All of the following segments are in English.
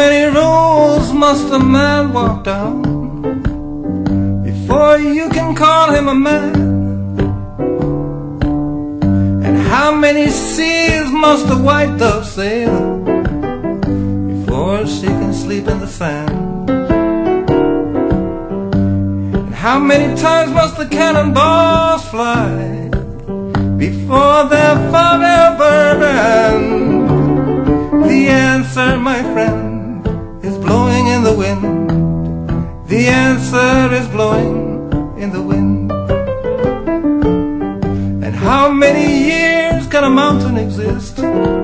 many roads must a man walk down before you can call him a man? And how many seas must a white dove sail before she can sleep in the sand? And how many times must the cannonballs fly before they're forever end? The answer, my friend, is blowing in the wind. The answer is blowing in the wind. And how many years can a mountain exist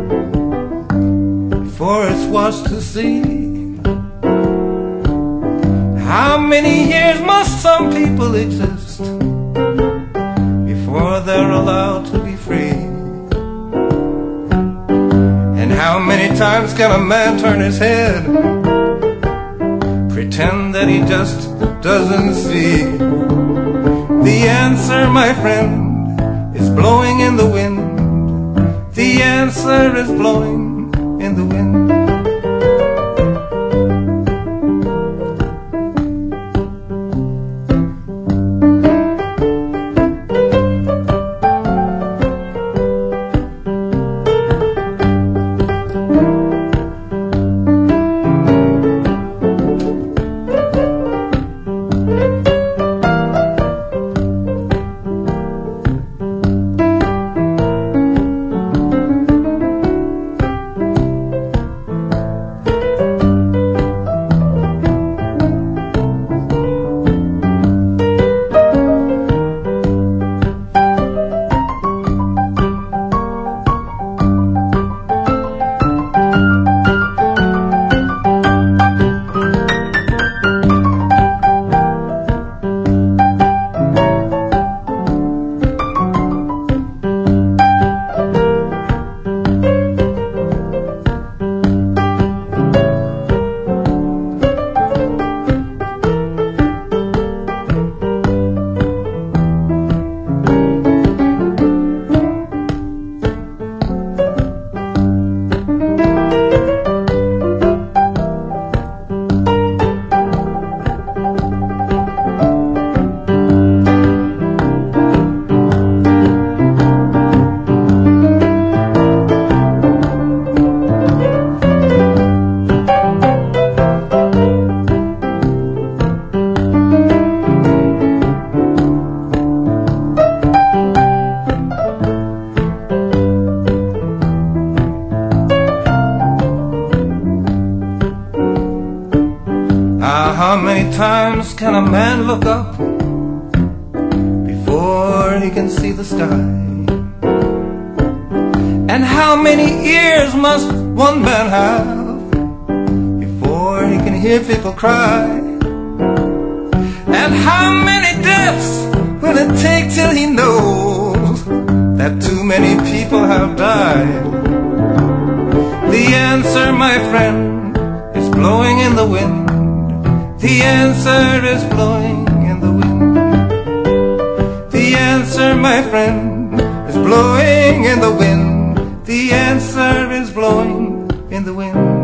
before it's washed to sea? How many years must some people exist before they're allowed to be free? And how many times can a man turn his head, pretend that he just doesn't see? The answer, my friend, is blowing in the wind. The answer is blowing in the wind. How many times can a man look up before he can see the sky? And how many ears must one man have before he can hear people cry? And how many deaths will it take till he knows that too many people have died? The answer, my friend, is blowing in the wind. The answer is blowing in the wind. The answer, my friend, is blowing in the wind. The answer is blowing in the wind.